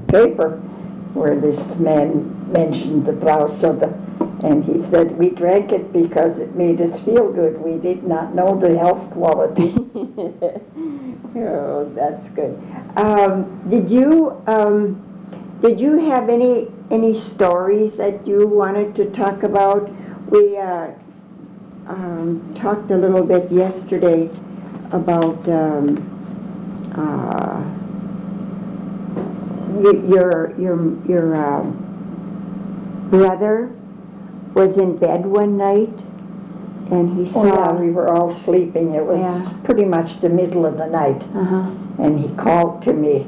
paper where this man mentioned the brow soda, and he said we drank it because it made us feel good. We did not know the health qualities. Oh, that's good. Did you have any stories that you wanted to talk about? We talked a little bit yesterday about your brother was in bed one night, and he saw. Oh yeah, we were all sleeping. It was pretty much the middle of the night, and he called to me.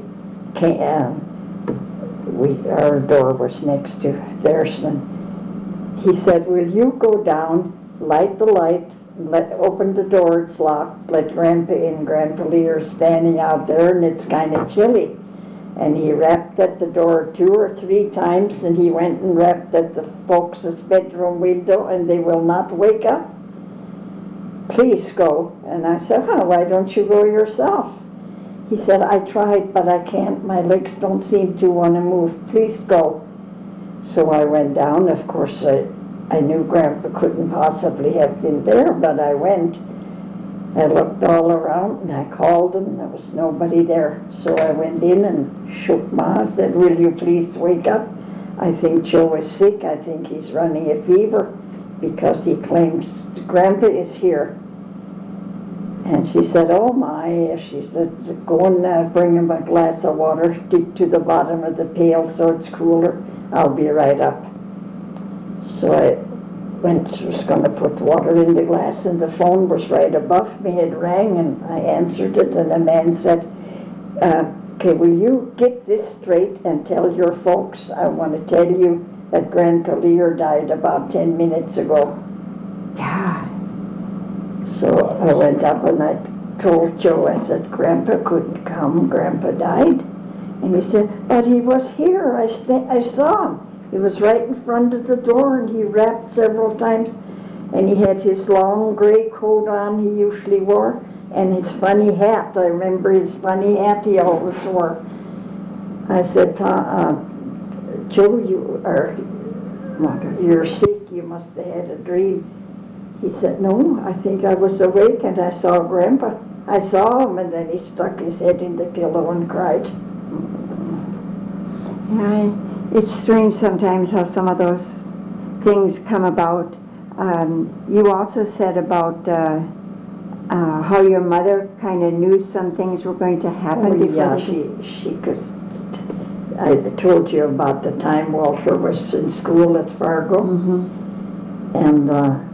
Our door was next to theirs, and he said, "Will you go down, light the light, open the door? It's locked. Let Grandpa in. Grandpa Lee are standing out there, and it's kind of chilly." And he rapped at the door 2 or 3 times, and he went and rapped at the folks' bedroom window, and they will not wake up. "Please go." And I said, "Why don't you go yourself?" He said, "I tried, but I can't. My legs don't seem to want to move. Please go." So I went down. Of course, I knew Grandpa couldn't possibly have been there, but I went. I looked all around, and I called him. There was nobody there. So I went in and shook Ma, said, "Will you please wake up? I think Joe is sick. I think he's running a fever because he claims Grandpa is here." And she said, "Oh my," she said, "go and bring him a glass of water, dig to the bottom of the pail so it's cooler. I'll be right up." So I was going to put water in the glass, and the phone was right above me. It rang, and I answered it, and the man said, "Okay, will you get this straight and tell your folks I want to tell you that Grandpa Lear died about 10 minutes ago." Yeah. So I went up and I told Joe, I said, "Grandpa couldn't come. Grandpa died." And he said, "But he was here. I saw him. He was right in front of the door, and he rapped several times, and he had his long gray coat on he usually wore, and his funny hat. I remember his funny hat he always wore." I said, "Joe, you're sick. You must have had a dream." He said, "No, I think I was awake and I saw Grandpa. I saw him," and then he stuck his head in the pillow and cried. Yeah, it's strange sometimes how some of those things come about. You also said about how your mother kind of knew some things were going to happen before. Yeah, she could. I told you about the time Walter was in school at Fargo, and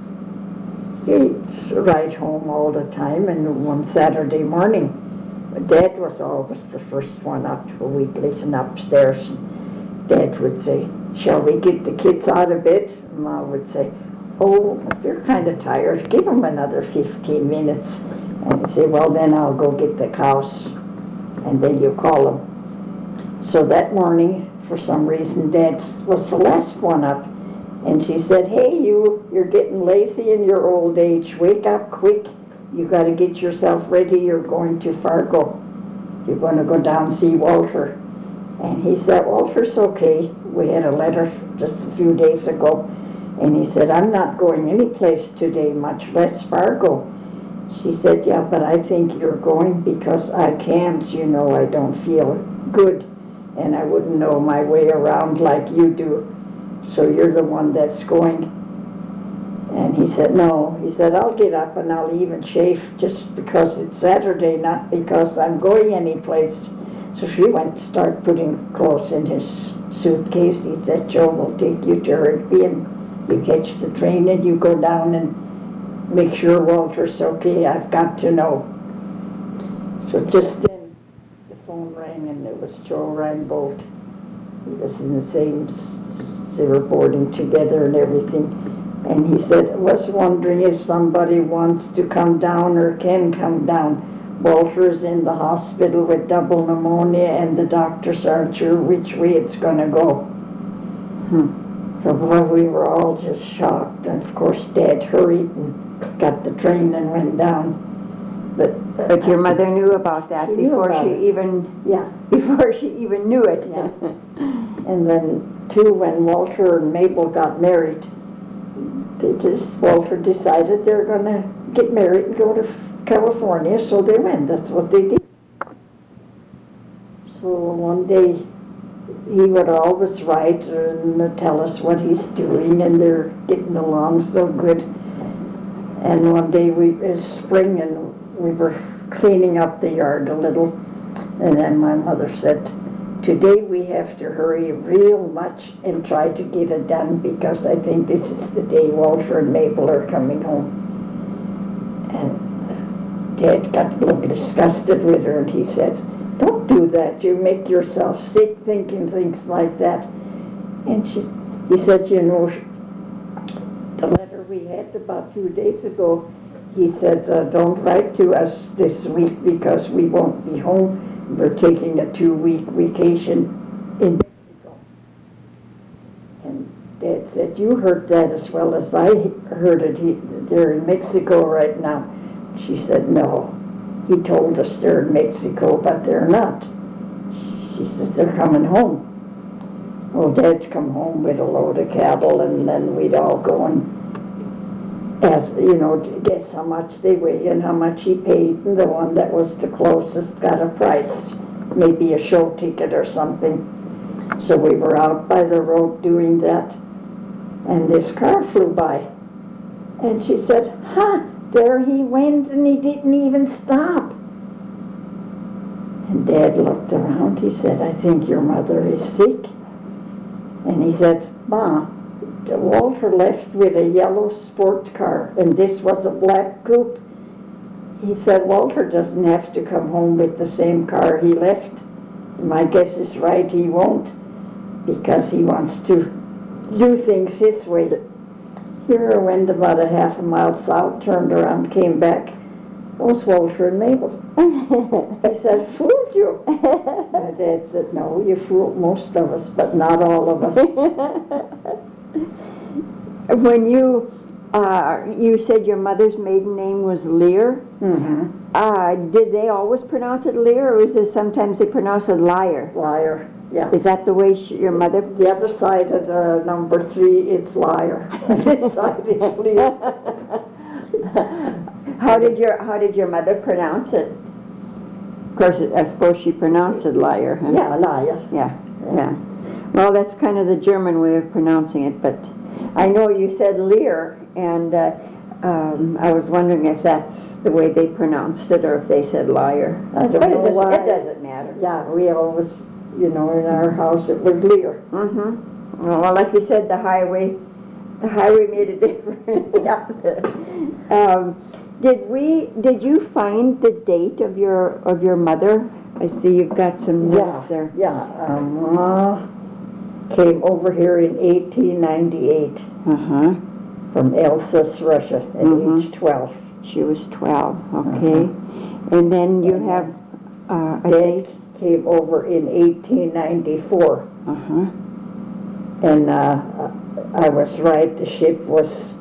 he'd ride home all the time. And one Saturday morning, Dad was always the first one up. We'd listen upstairs. Dad would say, "Shall we get the kids out of bed?" Ma would say, "Oh, they're kind of tired. Give them another 15 minutes. And he'd say, "Well, then I'll go get the cows, and then you call them." So that morning, for some reason, Dad was the last one up. And she said, "Hey, you're getting lazy in your old age. Wake up quick. You got to get yourself ready. You're going to Fargo. You're going to go down see Walter." And he said, "Walter's okay." We had a letter just a few days ago. And he said, "I'm not going any place today, much less Fargo." She said, "Yeah, but I think you're going because I can't. I don't feel good. And I wouldn't know my way around like you do. So you're the one that's going." And he said, "No." He said, "I'll get up and I'll even shave just because it's Saturday, not because I'm going anyplace." So she went to start putting clothes in his suitcase. He said, "Joe will take you to Rigby, and you catch the train and you go down and make sure Walter's okay. I've got to know." So just then the phone rang, and it was Joe Reinbold. He was in the same, they were boarding together and everything. And he said, "I was wondering if somebody wants to come down or can come down. Walter's in the hospital with double pneumonia, and the doctors aren't sure which way it's going to go." So boy, we were all just shocked. And of course, Dad hurried and got the train and went down. But your mother knew about that before she even... Yeah, before she even knew it. Yeah. And then too, when Walter and Mabel got married, Walter decided they're gonna get married and go to California, so they went. That's what they did. So one day he would always write and tell us what he's doing, and they're getting along so good. And one day it's spring, and we were cleaning up the yard a little, and then my mother said, "Today we have to hurry real much and try to get it done, because I think this is the day Walter and Mabel are coming home." And Dad got a little disgusted with her, and he said, "Don't do that. You make yourself sick thinking things like that." And he said, "You know, the letter we had about 2 days ago," he said, "don't write to us this week because we won't be home. We're taking a 2-week vacation in Mexico." And Dad said, "You heard that as well as I heard it. They're in Mexico right now." She said, "No. He told us they're in Mexico, but they're not." She said, "They're coming home." Well, Dad'd come home with a load of cattle, and then we'd all go and ask, to guess how much they weigh and how much he paid, and the one that was the closest got a price, maybe a show ticket or something. So we were out by the road doing that, and this car flew by, and she said, there he went, and he didn't even stop." And Dad looked around. He said, "I think your mother is sick." And he said, "Ma, Walter left with a yellow sports car, and this was a black coupe." He said, "Walter doesn't have to come home with the same car he left. My guess is right, he won't, because he wants to do things his way." Here I went about a half a mile south, turned around, came back. It was Walter and Mabel. He said, "Fooled you." My Dad said, "No, you fooled most of us, but not all of us." When you said your mother's maiden name was Lear, did they always pronounce it Lear, or is it sometimes they pronounce it Liar? Liar, yeah. Is that the way your mother? The other side of the number 3, it's Liar. This side is Lear. How did your mother pronounce it? Of course, I suppose she pronounced it Liar. Huh? Yeah, Liar. Yeah. Well, that's kind of the German way of pronouncing it, but I know you said Lear, and I was wondering if that's the way they pronounced it, or if they said Liar. I don't know why. It doesn't matter. Yeah, we always, in our house it was Lear. Well, like you said, the highway made a difference. Did you find the date of your mother? I see you've got some notes there. Yeah, Ma came over here in 1898 from Alsace, Russia, at age 12. She was 12, okay. And then you have a date? Came over in 1894. And I was right, the ship was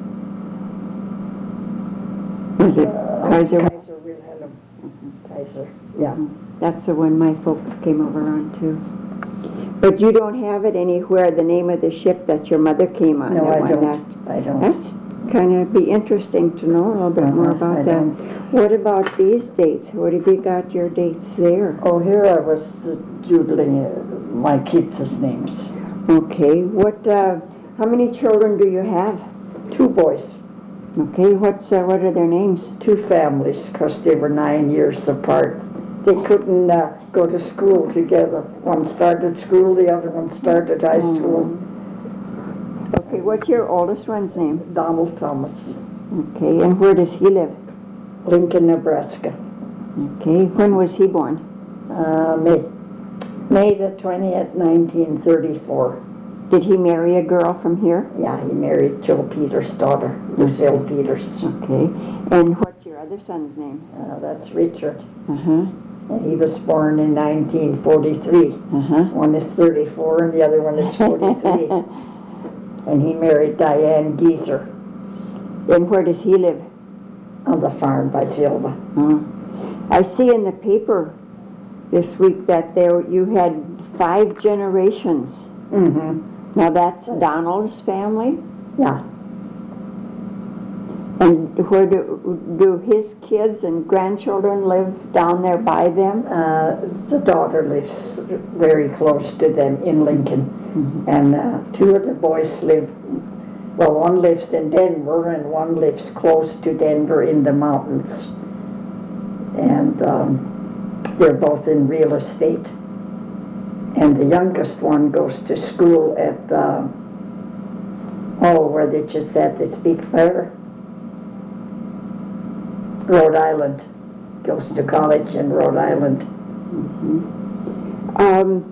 it Kaiser? Kaiser Wilhelm. Kaiser, yeah. That's the one my folks came over on too. But you don't have it anywhere, the name of the ship that your mother came on? No, I don't. That's kind of be interesting to know a little bit more about that. What about these dates? What have you got your dates there? Oh, here I was doodling my kids' names. Okay. How many children do you have? 2 boys. Okay. What are their names? 2 families, because they were 9 years apart. They couldn't go to school together. One started school, the other one started high school. Okay, what's your oldest one's name? Donald Thomas. Okay, and where does he live? Lincoln, Nebraska. Okay, when was he born? May the 20th, 1934. Did he marry a girl from here? Yeah, he married Joe Peters' daughter, Lucille Peters. Okay, and what's your other son's name? That's Richard. And he was born in 1943. One is 34 and the other one is 43. And he married Diane Geezer. And where does he live? On the farm by Silva. I see in the paper this week that you had 5 generations. Mm-hmm. Now that's Donald's family? Yeah. And where do his kids and grandchildren live down there by them? The daughter lives very close to them in Lincoln. Mm-hmm. And 2 of the boys live, well, one lives in Denver and one lives close to Denver in the mountains. And they're both in real estate. And the youngest one goes to school at, where they just had this big fair. Rhode Island. Goes to college in Rhode Island. Mm-hmm.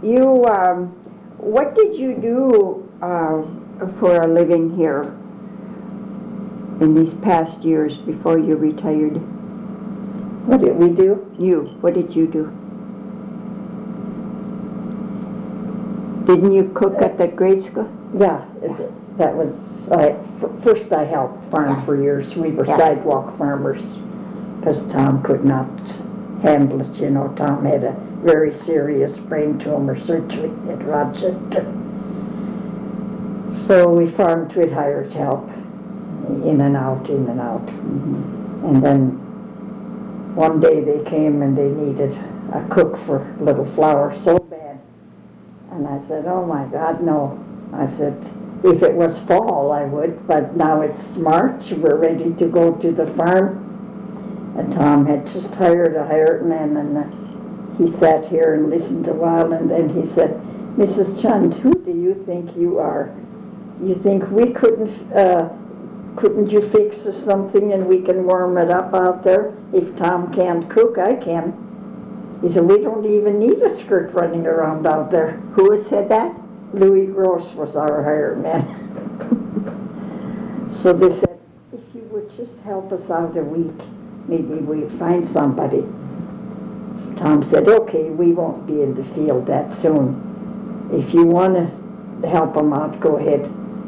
What did you do for a living here in these past years before you retired? What did we do? What did you do? Didn't you cook at the grade school? Yeah, that was, first I helped farm for years. We were sidewalk farmers because Tom could not handle it. You know, Tom had a very serious brain tumor surgery at Rochester. So we farmed with hired help, in and out. Mm-hmm. And then one day they came and they needed a cook for Little Flower so bad. And I said, oh my God, no. I said, if it was fall, I would, but now it's March, we're ready to go to the farm. And Tom had just hired a hired man, and he sat here and listened a while, and then he said, Mrs. Chund, who do you think you are? You think we couldn't you fix us something and we can warm it up out there? If Tom can't cook, I can. He said, we don't even need a skirt running around out there. Who had said that? Louis Gross was our hired man. So they said, if you would just help us out a week, maybe we'd find somebody. So Tom said, okay, we won't be in the field that soon. If you want to help them out, go ahead.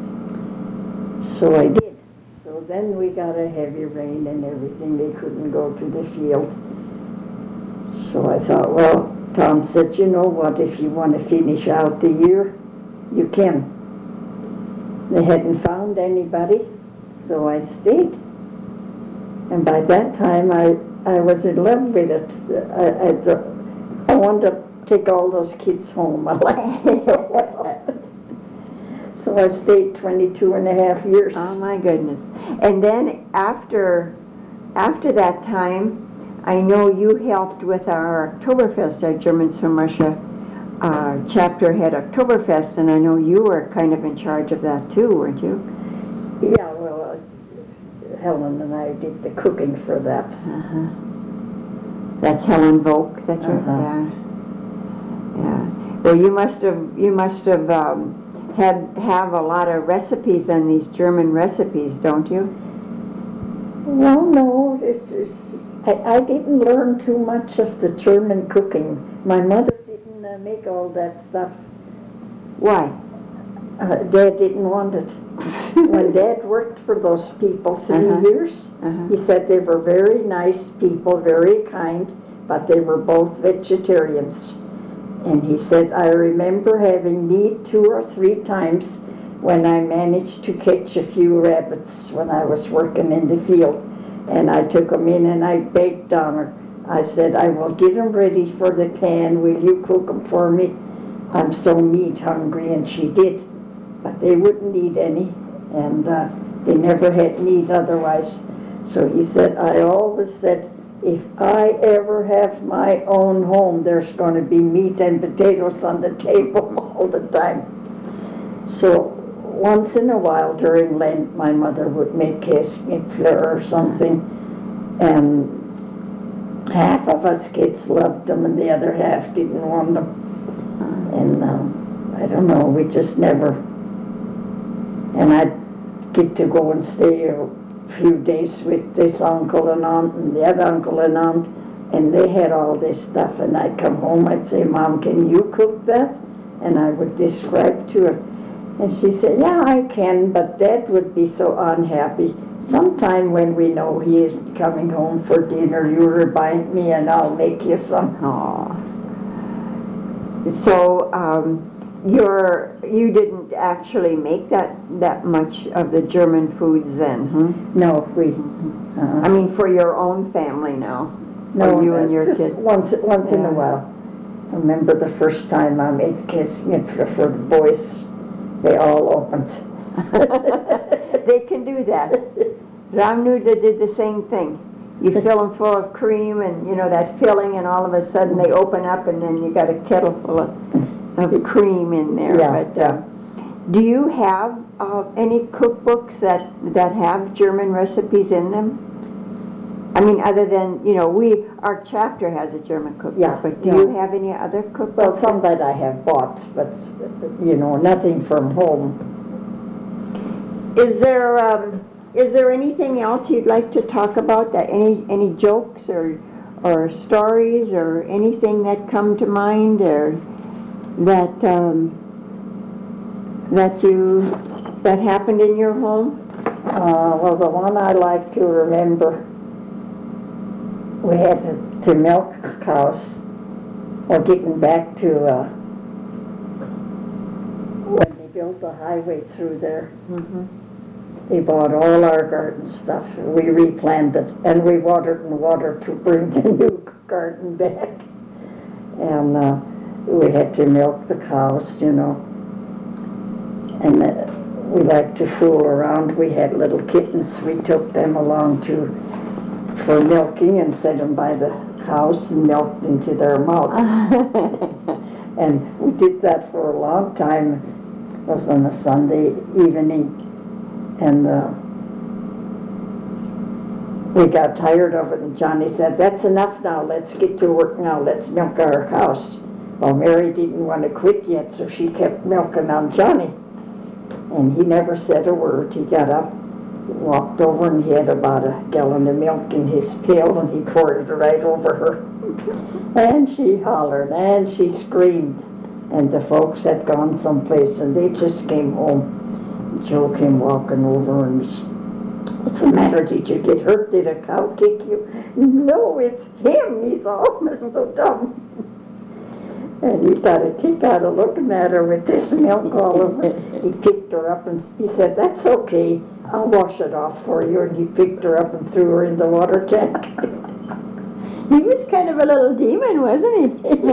So I did. So then we got a heavy rain and everything. They couldn't go to the field. So I thought, well, Tom said, you know what, if you want to finish out the year, you can. They hadn't found anybody, so I stayed. And by that time, I was in love with it. I wanted to take all those kids home. I liked it so well. So I stayed 22 and a half years. Oh my goodness. And then after that time, I know you helped with our Oktoberfest, our Germans from Russia chapter had Oktoberfest, and I know you were kind of in charge of that too, weren't you? Yeah, well, Helen and I did the cooking for that. Uh-huh. That's Helen Volk, that's right? Yeah. Well, you must have have a lot of recipes on these German recipes, don't you? Well, no, I didn't learn too much of the German cooking. My mother didn't make all that stuff. Why? Dad didn't want it. When Dad worked for those people 3 years, he said they were very nice people, very kind, but they were both vegetarians. And he said, I remember having meat 2 or 3 times when I managed to catch a few rabbits when I was working in the field. And I took them in and I begged on her. I said, I will get them ready for the pan. Will you cook them for me? I'm so meat hungry. And she did. But they wouldn't eat any. And they never had meat otherwise. So he said, I always said, if I ever have my own home, there's going to be meat and potatoes on the table all the time. So once in a while during Lent, my mother would make käseknäcklor or something, and half of us kids loved them and the other half didn't want them. And I don't know, we just never. And I'd get to go and stay a few days with this uncle and aunt and the other uncle and aunt, and they had all this stuff, and I'd come home, I'd say, Mom, can you cook that? And I would describe to her. And she said, yeah, I can, but Dad would be so unhappy. sometime when we know he isn't coming home for dinner, you remind me and I'll make you some. Aw. So, you didn't actually make that much of the German foods then, huh? No, I mean, for your own family now. no, you and your just kids. once in Yeah. a while. I remember the first time I made casing for the boys, they all opened. They can do that. Ramnuda did the same thing. You fill them full of cream and, that filling, and all of a sudden they open up and then you got a kettle full of cream in there. Yeah. But do you have any cookbooks that have German recipes in them? I mean, other than, our chapter has a German cookbook, Yeah, but do yeah. you have any other cookbooks? Well, some that I have bought, but, nothing from home. Is there anything else you'd like to talk about? That any jokes or stories or anything that come to mind, or that happened in your home? Well, the one I like to remember, we had to milk cows, or getting back to when they built the highway through there. Mm-hmm. They bought all our garden stuff. We replanted, and we watered to bring the new garden back. And we had to milk the cows, And we liked to fool around. We had little kittens. We took them along for milking and set them by the house and milked into their mouths. And we did that for a long time. It was on a Sunday evening. And we got tired of it, and Johnny said, "That's enough now, let's get to work now, let's milk our cows." Well, Mary didn't want to quit yet, so she kept milking on Johnny. And he never said a word. He got up, walked over, and he had about a gallon of milk in his pail, and he poured it right over her. And she hollered, and she screamed. And the folks had gone someplace, and they just came home. Joe came walking over and "What's the matter? Did you get hurt? Did a cow kick you?" "No, it's him. He's almost so dumb." And he got a kick out of looking at her with this milk all over. He picked her up and he said, "That's okay. I'll wash it off for you." And he picked her up and threw her in the water tank. He was kind of a little demon, wasn't he?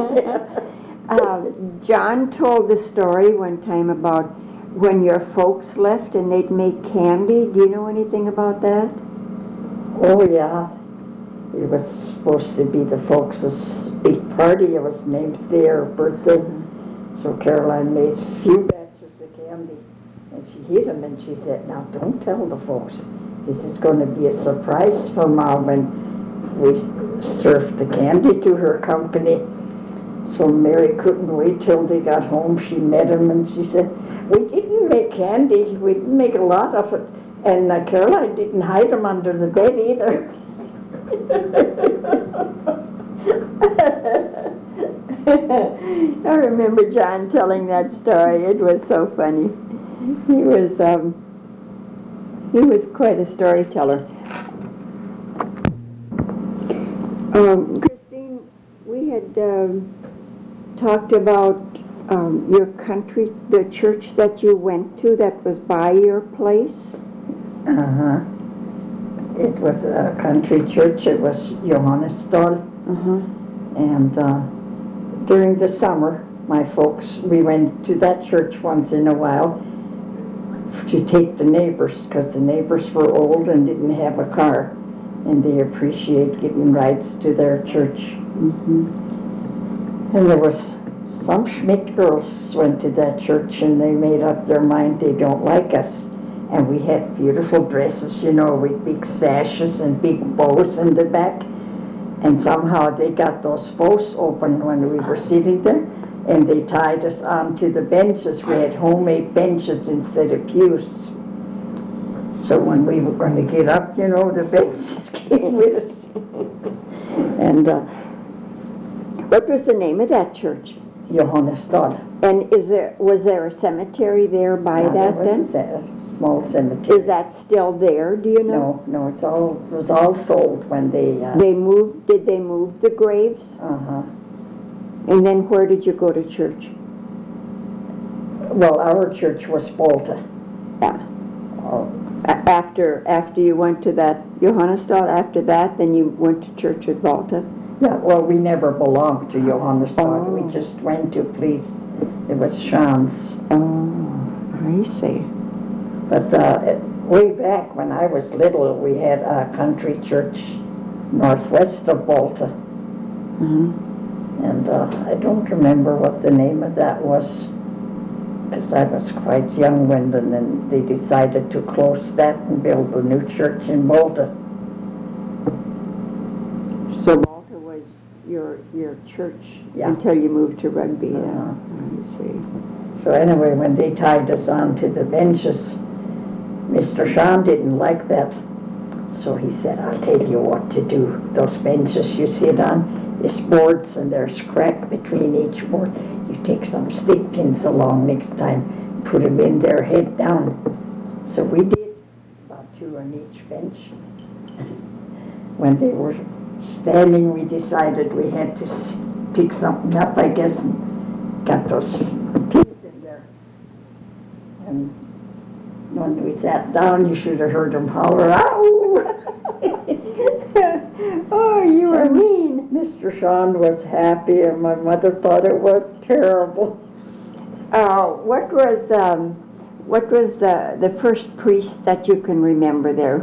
John told the story one time about when your folks left and they'd make candy. Do you know anything about that? Oh, yeah. It was supposed to be the folks' big party. It was named their birthday. So Caroline made a few batches of candy. And she hid them and she said, "Now don't tell the folks. This is going to be a surprise for Mom when we served the candy to her company." So Mary couldn't wait till they got home. She met him and she said, "We didn't make candy. We didn't make a lot of it. And Caroline didn't hide them under the bed either." I remember John telling that story. It was so funny. He was quite a storyteller. Christine, we had talked about your country, the church that you went to that was by your place. Uh-huh. It was a country church. It was Johannesthal. Uh-huh. And during the summer, my folks, we went to that church once in a while to take the neighbors, because the neighbors were old and didn't have a car, and they appreciate getting rides to their church. Mm-hmm. And there was some Schmidt girls went to that church, and they made up their mind they don't like us. And we had beautiful dresses, with big sashes and big bows in the back. And somehow they got those bows open when we were sitting there, and they tied us onto the benches. We had homemade benches instead of pews. So when we were going to get up, the benches came with us. And what was the name of that church? Johannestad. And was there a cemetery there by that There then? was a small cemetery. Is that still there, do you know? No, it was all sold when they... Did they move the graves? Uh-huh. And then where did you go to church? Well, our church was Balta. Yeah. After you went to that Johannestad, after that, then you went to church at Balta? Yeah, well, we never belonged to Johannestad. Oh. We just went to please. It was Sean's. Oh, I see. But way back when I was little, we had a country church northwest of Balta. Mm-hmm. And I don't remember what the name of that was, because I was quite young when then they decided to close that and build a new church in Balta. So Balta was your church until you moved to Rugby. Uh-huh. I see. So anyway, when they tied us on to the benches, Mr. Sean didn't like that. So he said, I'll tell you what to do. Those benches you sit on, there's boards and there's crack between each board. You take some stick pins along next time, put them in there, head down. So we did, about 2 on each bench. When they were standing, we decided we had to pick something up, I guess, and got those pins in there. And when we sat down, you should have heard them holler, ow! Oh, you were mean. Mr. Sean was happy, and my mother thought it was terrible. What was the first priest that you can remember there?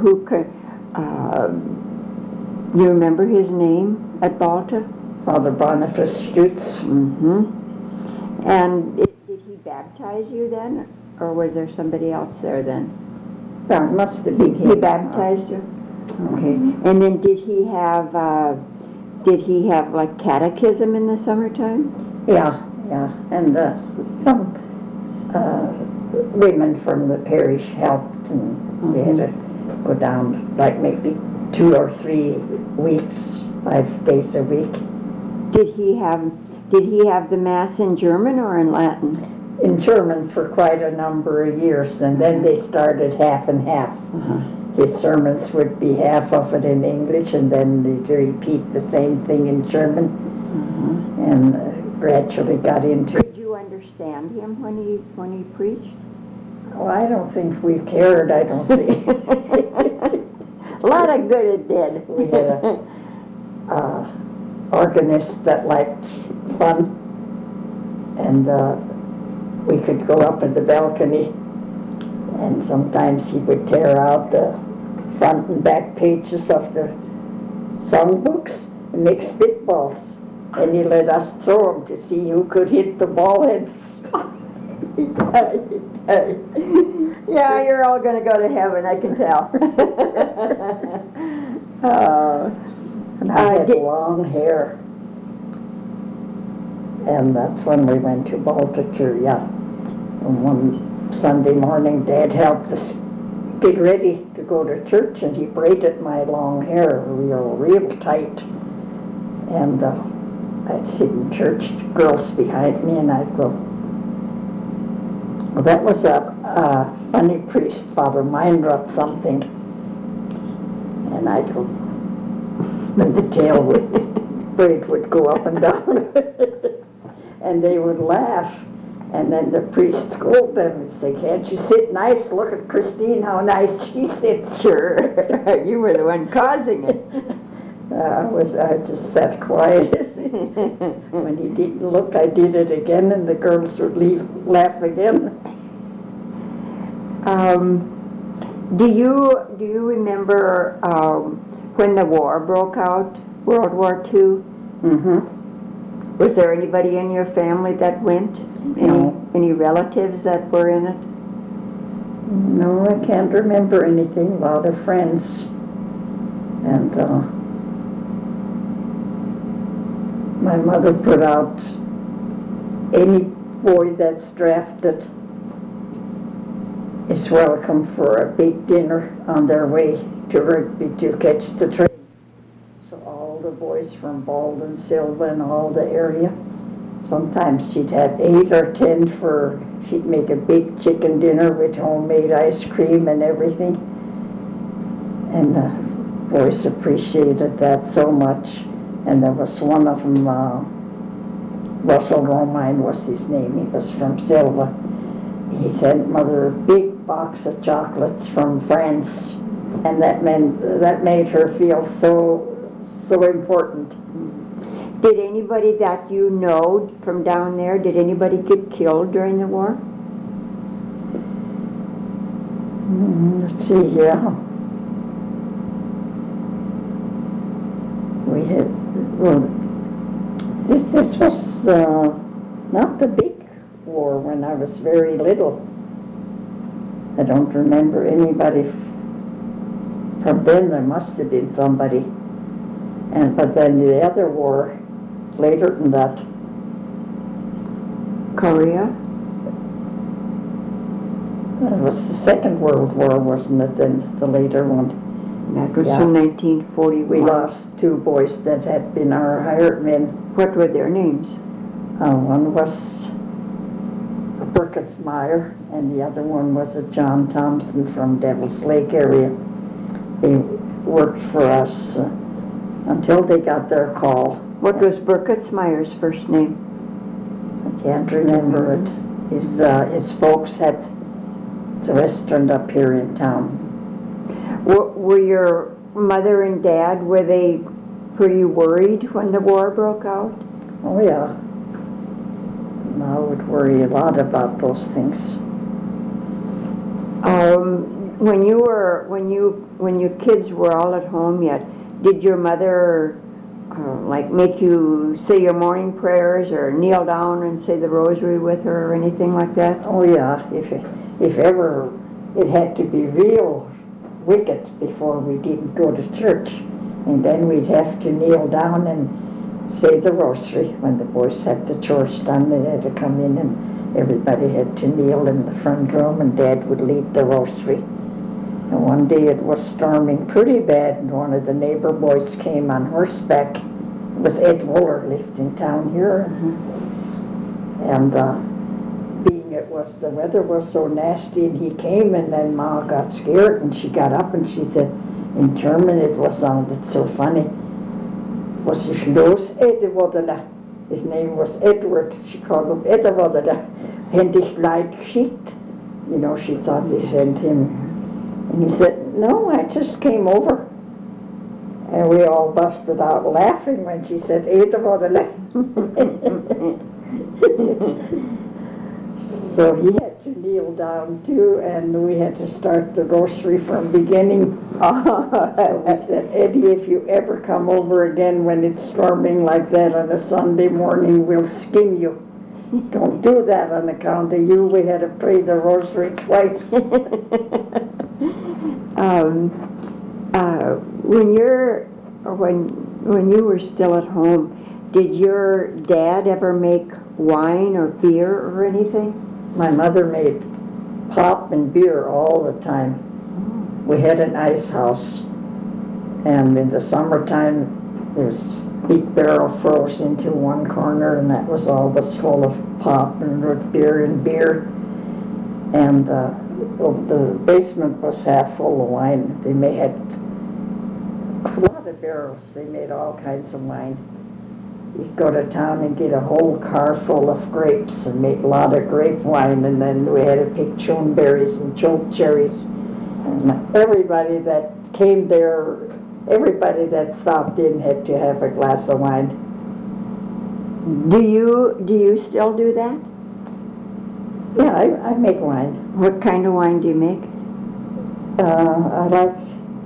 You remember his name at Balta? Father Boniface Stutz. Mm-hmm. And did he baptize you then, or was there somebody else there then? That must have been him. He baptized you? Okay. And then did he have like catechism in the summertime? Yeah. And some women from the parish helped, and we had to go down like maybe 2 or 3 weeks, 5 days a week. Did he have the Mass in German or in Latin? In German for quite a number of years, and then they started half and half. His sermons would be half of it in English, and then they'd repeat the same thing in German, and gradually got into it. Did you understand him when he preached? Well, I don't think we cared, I don't think. A lot of good it did. We had a organist that liked fun, and we could go up in the balcony, and sometimes he would tear out the front and back pages of the songbooks and make spitballs, and he let us throw them to see who could hit the ball heads. Yeah, you're all going to go to heaven, I can tell. And I had long hair, and that's when we went to Baltica, yeah. And one Sunday morning, Dad helped us get ready to go to church, and he braided my long hair real tight. And I'd sit in church, the girls behind me, and I'd go, well, that was a funny priest, Father Meinrad something. And I'd go, and the tail braid would go up and down. And they would laugh. And then the priest scolded them and say, can't you sit nice? Look at Christine, how nice she sits. Sure. You were the one causing it. I just sat quiet. When he didn't look, I did it again, and the girls would laugh again. Do you remember when the war broke out, World War II? Mm-hmm. Was there anybody in your family that went? No. Any relatives that were in it? No, I can't remember anything. A lot of friends. And my mother put out any boy that's drafted is welcome for a big dinner on their way to Rugby to catch the train. So all the boys from Baldwin, Silva, and all the area Sometimes she'd have 8 or 10 she'd make a big chicken dinner with homemade ice cream and everything. And the boys appreciated that so much. And there was one of them, Russell Romine was his name. He was from Silva. He sent Mother a big box of chocolates from France, and that made her feel so important. Did anybody that you know from down there, did anybody get killed during the war? Let's see, yeah. We had, well, this was not the big war when I was very little. I don't remember anybody from then. There must have been somebody. But then the other war, later than that. Korea? It was the Second World War, wasn't it, then, the later one? That was Yeah. in 1941. We lost 2 boys that had been our hired men. What were their names? One was a Burkittsmeyer, and the other one was a John Thompson from Devil's Lake area. They worked for us until they got their call. What was Burkittsmeyer's first name? I can't remember it. His folks had the restaurant up here in town. Were your mother and dad, were they pretty worried when the war broke out? Oh yeah. I would worry a lot about those things. When you kids were all at home yet, did your mother like make you say your morning prayers or kneel down and say the rosary with her or anything like that? Oh yeah. If ever it had to be real wicked before we didn't go to church, and then we'd have to kneel down and say the rosary. When the boys had the chores done, they had to come in and everybody had to kneel in the front room, and Dad would lead the rosary. And one day it was storming pretty bad, and one of the neighbor boys came on horseback. It was Ed Wooler, lived in town here. And the weather was so nasty, and he came, and then Ma got scared, and she got up and she said, in German it sounded so funny, was ich los, Edewodela. His name was Edward. She called him Edewodela. And dich leid geschickt. You know, she thought they sent him. And he said, no, I just came over. And we all busted out laughing when she said Edewodela. So he had to kneel down too, and we had to start the rosary from beginning. So we said, Eddie, if you ever come over again when it's storming like that on a Sunday morning, we'll skin you. Don't do that on account of you. We had to pray the rosary twice. When you were still at home, did your dad ever make wine or beer or anything? My mother made pop and beer all the time. We had an ice house, and in the summertime there's big barrel froze into one corner, and that was always full of pop and root beer and beer. And the basement was half full of wine. They had a lot of barrels. They made all kinds of wine. You'd go to town and get a whole car full of grapes and make a lot of grape wine, and then we had to pick choneberries and choke cherries. And everybody that came there, everybody that stopped in had to have a glass of wine. Do you still do that? Yeah, I make wine. What kind of wine do you make? I like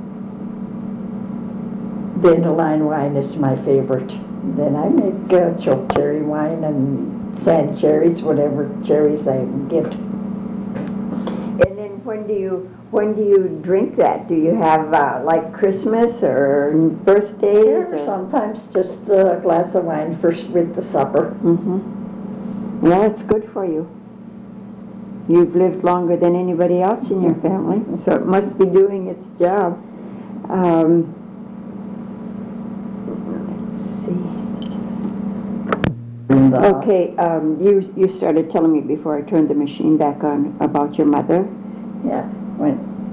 dandelion wine is my favorite. Then I make choke cherry wine and sand cherries, whatever cherries I can get. And then when do you drink that? Do you have like Christmas or birthdays? Or sometimes just a glass of wine first with the supper. Mm-hmm. Well, it's good for you. You've lived longer than anybody else in your family, so it must be doing its job. Let's see. And Okay, you started telling me before I turned the machine back on about your mother. yeah, when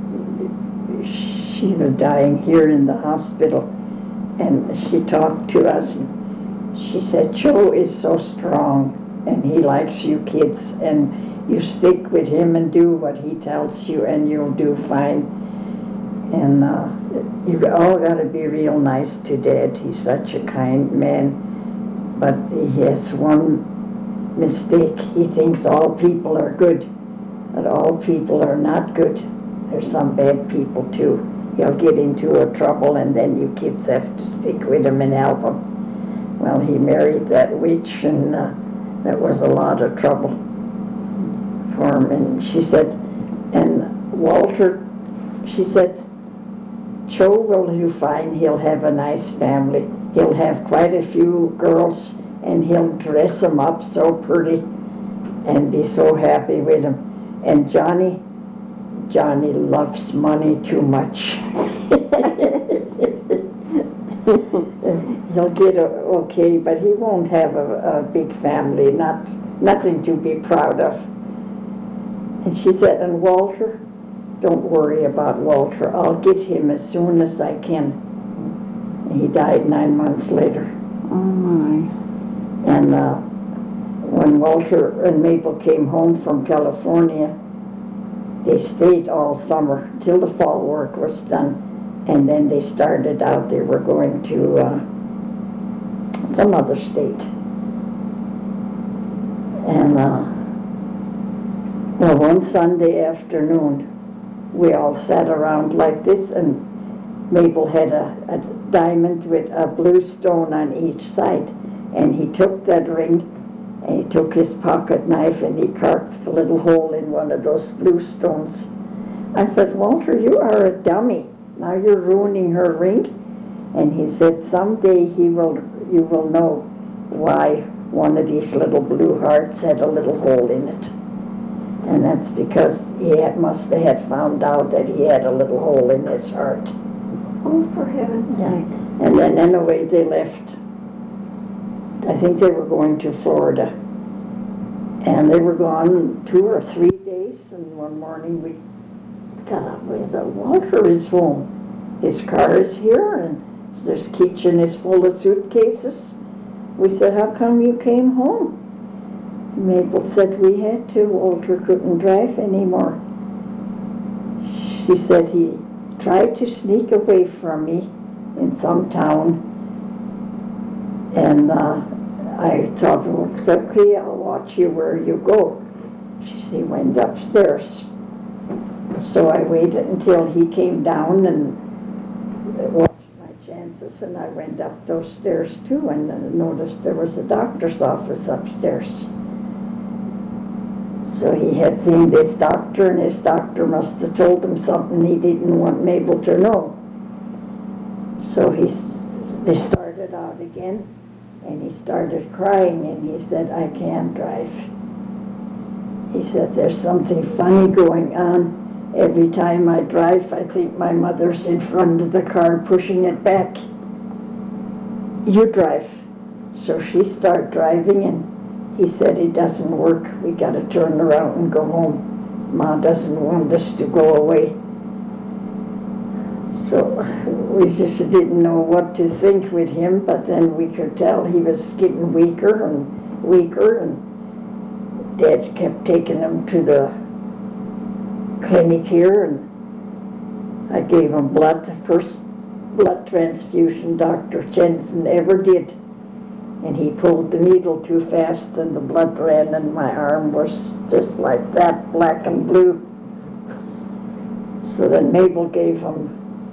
she was dying here in the hospital, and she talked to us, and she said, Joe is so strong, and he likes you kids, and you stick with him and do what he tells you, and you'll do fine. And you all got to be real nice to Dad. He's such a kind man. But he has one mistake. He thinks all people are good, but all people are not good. There's some bad people too. He'll get into a trouble, and then you kids have to stick with him and help him. Well, he married that witch, and that was a lot of trouble for him. And she said, and Walter, she said, Joe will do fine. He'll have a nice family. He'll have quite a few girls, and he'll dress them up so pretty and be so happy with them. And Johnny loves money too much. He'll get okay, but he won't have a big family, nothing to be proud of. And she said, and Walter, don't worry about Walter. I'll get him as soon as I can. And he died 9 months later. Oh my. And when Walter and Mabel came home from California, they stayed all summer till the fall work was done. And then they started out, they were going to some other state. And well, one Sunday afternoon, we all sat around like this, and Mabel had a diamond with a blue stone on each side, and he took that ring, and he took his pocket knife, and he carved a little hole in one of those blue stones. I said, Walter, you are a dummy. Now you're ruining her ring. And he said, someday you will know why one of these little blue hearts had a little hole in it. And that's because he must have found out that he had a little hole in his heart. Oh, for heaven's sake. And then anyway, they left. I think they were going to Florida. And they were gone 2 or 3 days, and one morning we got up. We said, Walter is home. His car is here, and his kitchen is full of suitcases. We said, how come you came home? Mabel said, we had to. Walter couldn't drive anymore. She said he tried to sneak away from me in some town. And I thought, well, it's okay, I'll watch you where you go. She went upstairs. So I waited until he came down and watched my chances, and I went up those stairs too, and noticed there was a doctor's office upstairs. So he had seen this doctor, and his doctor must have told him something he didn't want Mabel to know. So they started out again, and he started crying, and he said, I can't drive. He said, there's something funny going on. Every time I drive, I think my mother's in front of the car pushing it back. You drive. So she started driving, and he said, it doesn't work. We got to turn around and go home. Ma doesn't want us to go away. So we just didn't know what to think with him, but then we could tell he was getting weaker and weaker, and Dad kept taking him to the clinic here, and I gave him blood, the first blood transfusion Dr. Jensen ever did. And he pulled the needle too fast, and the blood ran, and my arm was just like that, black and blue. So then Mabel gave him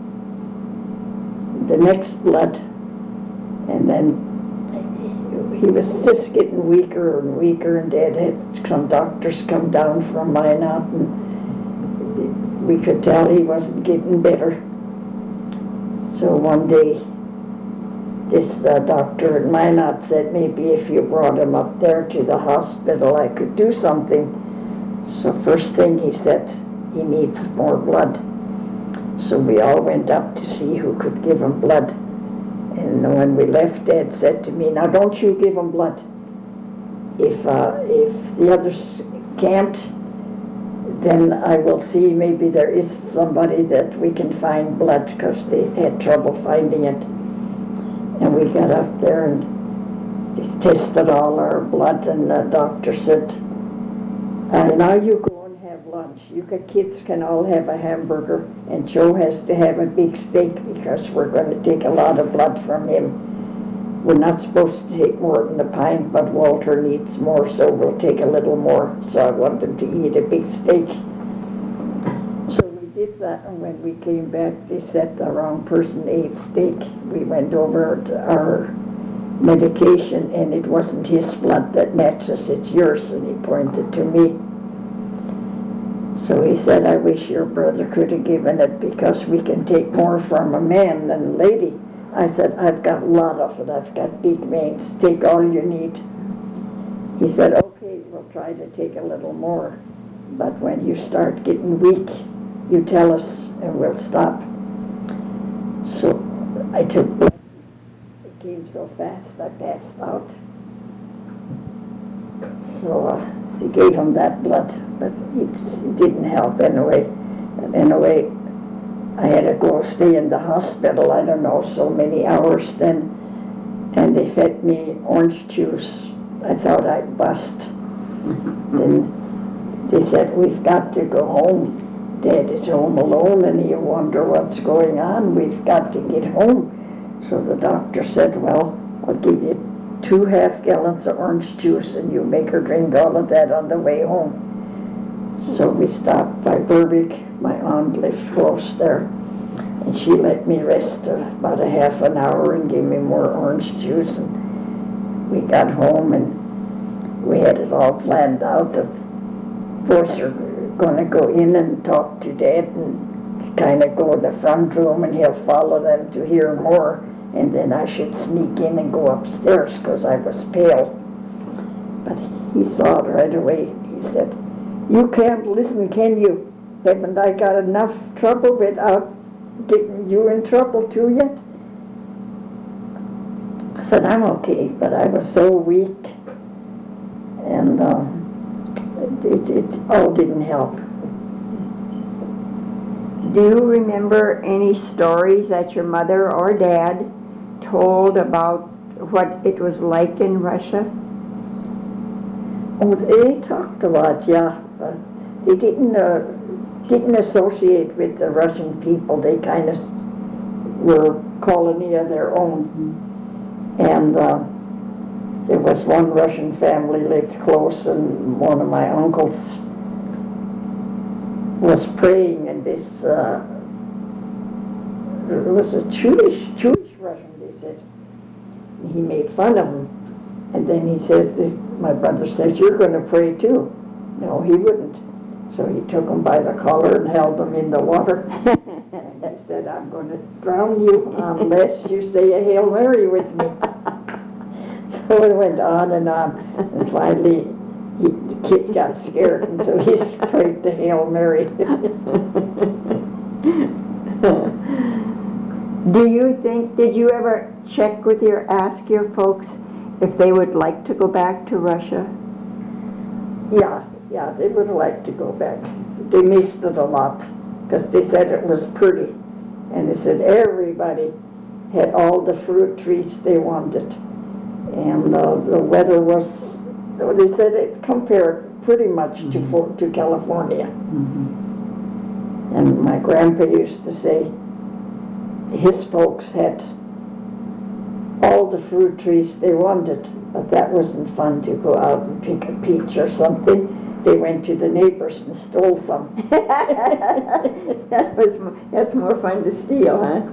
the next blood, and then he was just getting weaker and weaker, and Dad had some doctors come down from Minot, and we could tell he wasn't getting better. So one day, this doctor at Minot said, maybe if you brought him up there to the hospital, I could do something. So first thing he said, he needs more blood. So we all went up to see who could give him blood. And when we left, Dad said to me, now don't you give him blood. if the others can't, then I will see maybe there is somebody that we can find blood, because they had trouble finding it. And we got up there and they tested all our blood, and the doctor said, now you go and have lunch. You kids can all have a hamburger, and Joe has to have a big steak because we're going to take a lot of blood from him. We're not supposed to take more than a pint, but Walter needs more, so we'll take a little more. So I want him to eat a big steak. So we did that, and when we came back, they said the wrong person ate steak. We went over to our medication, and it wasn't his blood that matches, it's yours, and he pointed to me. So he said, I wish your brother could have given it, because we can take more from a man than a lady. I said, I've got a lot of it. I've got big veins. Take all you need. He said, okay, we'll try to take a little more. But when you start getting weak, you tell us and we'll stop. So I took blood. It came so fast I passed out. So they gave him that blood, but it didn't help anyway. And anyway, I had to go stay in the hospital, I don't know, so many hours then, and they fed me orange juice. I thought I'd bust. Then they said, we've got to go home. Dad is home alone, and you wonder what's going on. We've got to get home. So the doctor said, well, I'll give you 2 half-gallons of orange juice, and you make her drink all of that on the way home. So we stopped by Berwick. My aunt lived close there, and she let me rest about a half an hour and gave me more orange juice. And we got home, and we had it all planned out. The boys are going to go in and talk to Dad and kind of go in the front room, and he'll follow them to hear more. And then I should sneak in and go upstairs because I was pale. But he saw it right away. He said, you can't listen, can you? Haven't I got enough trouble without getting you in trouble too yet? I said, I'm okay, but I was so weak, and it all didn't help. Do you remember any stories that your mother or dad told about what it was like in Russia? Oh, they talked a lot, yeah. They didn't associate with the Russian people. They kind of were a colony of their own. And there was one Russian family lived close, and one of my uncles was praying, and this it was a Jewish Russian, they said. He made fun of him, and then he said, my brother said, you're going to pray too. No, he wouldn't. So he took him by the collar and held him in the water. And he said, I'm going to drown you unless you say a Hail Mary with me. So it went on, and finally the kid got scared, and so he prayed the Hail Mary. Did you ever ask your folks if they would like to go back to Russia? Yeah, they would like to go back. They missed it a lot, because they said it was pretty. And they said everybody had all the fruit trees they wanted. And the weather was, they said it compared pretty much to California. Mm-hmm. And my grandpa used to say his folks had all the fruit trees they wanted, but that wasn't fun to go out and pick a peach or something. They went to the neighbors and stole some. That's more fun to steal, huh?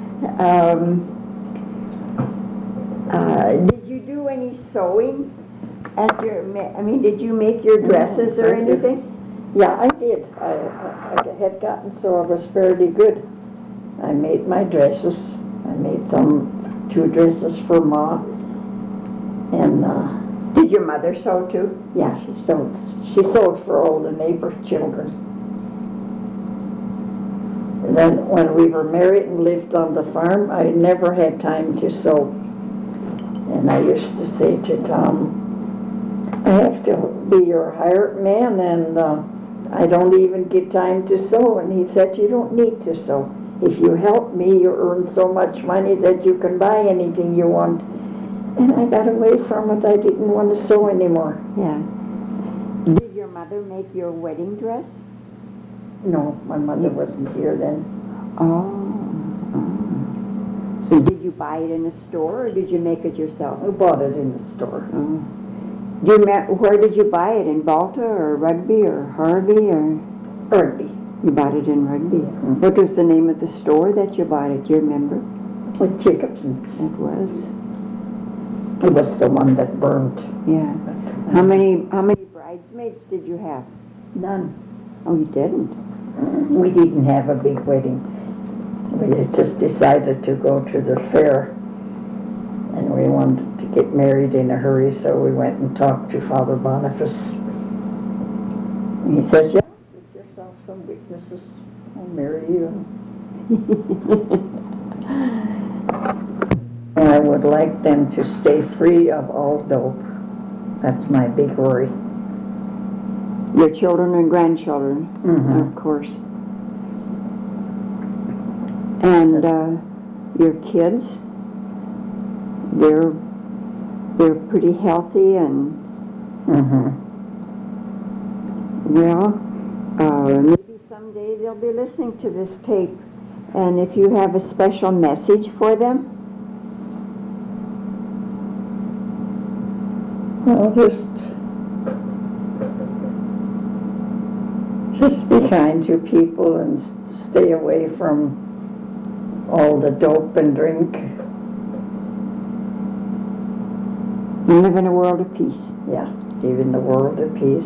Did you do any sewing did you make your dresses or anything? Yeah, I did. I had gotten so I was fairly good. I made my dresses. I made 2 dresses for Ma. And did your mother sew too? Yeah, she sewed. She sewed for all the neighbors' children. And then when we were married and lived on the farm, I never had time to sew. And I used to say to Tom, I have to be your hired man, and I don't even get time to sew. And he said, you don't need to sew. If you help me, you earn so much money that you can buy anything you want. And I got away from it. I didn't want to sew anymore. Yeah. Did your mother make your wedding dress? No, my mother wasn't here then. Oh. So did you buy it in a store, or did you make it yourself? We bought it in the store. Oh. Do you remember, where did you buy it? In Balta or Rugby or Harvey or? Rugby. You bought it in Rugby. Mm-hmm. What was the name of the store that you bought it? Do you remember? With Jacobson's. It was. It was the one that burned. Yeah. How many bridesmaids did you have? None. Oh, you didn't? We didn't have a big wedding. We had just decided to go to the fair, and we wanted to get married in a hurry, so we went and talked to Father Boniface. And he says, yeah, get yourself some witnesses. I'll marry you. And I would like them to stay free of all dope. That's my big worry. Your children and grandchildren, Mm-hmm. of course. And your kids, they're pretty healthy and Mm-hmm. well, maybe someday they'll be listening to this tape. And if you have a special message for them? Well, just be kind to people and stay away from all the dope and drink. And live in a world of peace. Yeah, live in the world of peace.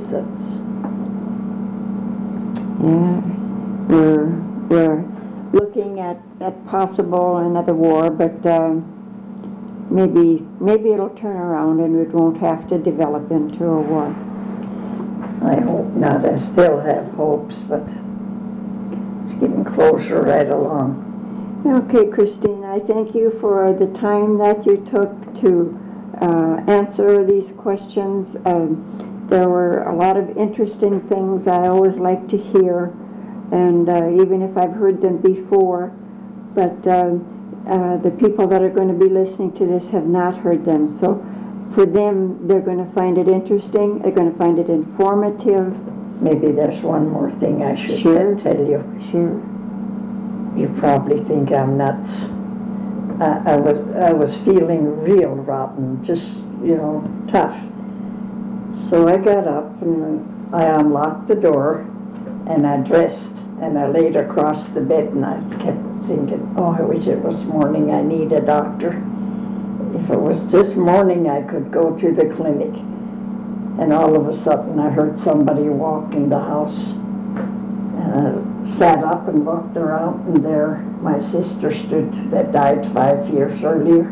Yeah, we're looking at possible another war, but maybe it'll turn around and it won't have to develop into a war. I hope not. I still have hopes, but it's getting closer right along. Okay, Christine, I thank you for the time that you took to answer these questions. There were a lot of interesting things I always like to hear, and even if I've heard them before, but the people that are going to be listening to this have not heard them. So for them, they're going to find it interesting, they're going to find it informative. Maybe there's one more thing I should tell you. Sure. You probably think I'm nuts. I was feeling real rotten, just, tough. So I got up and I unlocked the door and I dressed and I laid across the bed and I kept thinking, oh, I wish it was morning. I need a doctor. If it was just morning, I could go to the clinic. And all of a sudden, I heard somebody walk in the house. And I sat up and looked around, and there my sister stood that died 5 years earlier.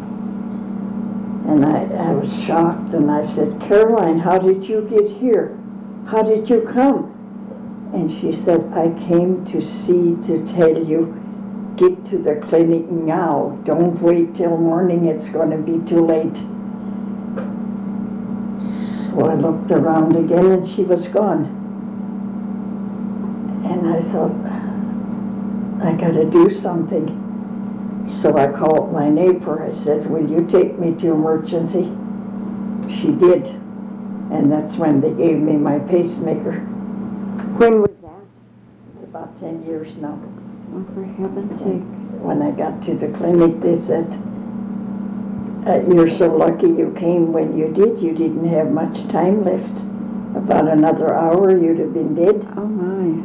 And I was shocked, and I said, Caroline, how did you get here? How did you come? And she said, I came to tell you, get to the clinic now. Don't wait till morning, it's going to be too late. So I looked around again and she was gone. And I thought, I got to do something. So I called my neighbor. I said, will you take me to emergency? She did. And that's when they gave me my pacemaker. When was that? It's about 10 years now. Oh, for heaven's sake. When I got to the clinic, they said, you're so lucky you came when you did. You didn't have much time left. About another hour, you'd have been dead. Oh, my.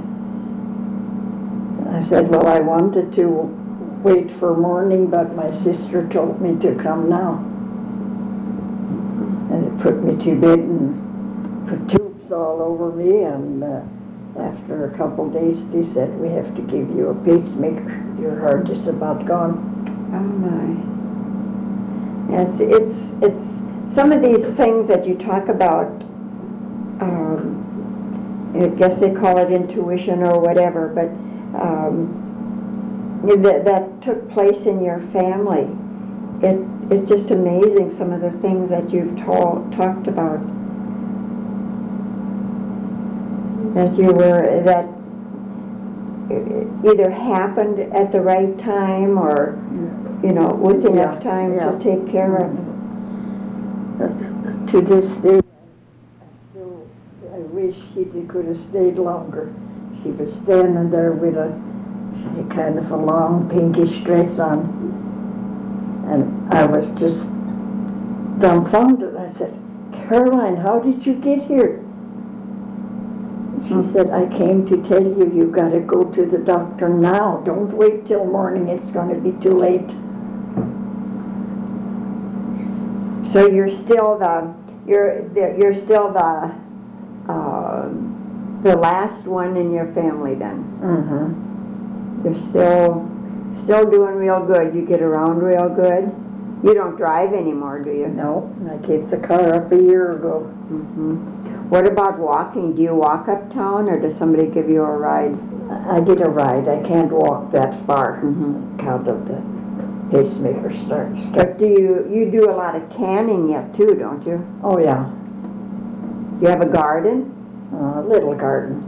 I said, well, I wanted to wait for morning, but my sister told me to come now. And it put me to bed and put tubes all over me, and after a couple days, they said, we have to give you a pacemaker. Your heart is about gone. Oh, my. Yes, it's some of these things that you talk about, I guess they call it intuition or whatever, but that took place in your family. It's just amazing, some of the things that you've talked about. that you were, that either happened at the right time or, you know, with enough time to take care of. To this day, I wish he could have stayed longer. She was standing there with a kind of a long pinkish dress on, and I was just dumbfounded. I said, Caroline, how did you get here? She said, I came to tell you, you got to go to the doctor now. Don't wait till morning. It's going to be too late. So you're still the last one in your family then. Mm-hmm. You're still doing real good. You get around real good. You don't drive anymore, do you? No, I gave the car up a year ago. Mm-hmm. What about walking? Do you walk uptown or does somebody give you a ride? I get a ride. I can't walk that far Mm-hmm. because of the pacemaker starts. But you do a lot of canning yet too, don't you? Oh yeah, You have a garden? a little garden.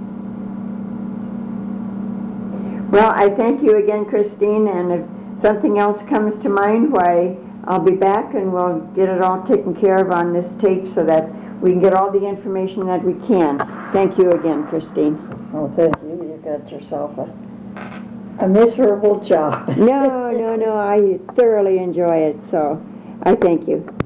Well, I thank you again, Christine, and if something else comes to mind, why, I'll be back and we'll get it all taken care of on this tape so that we can get all the information that we can. Thank you again, Christine. Oh, thank you. You got yourself a miserable job. No, I thoroughly enjoy it, so I thank you.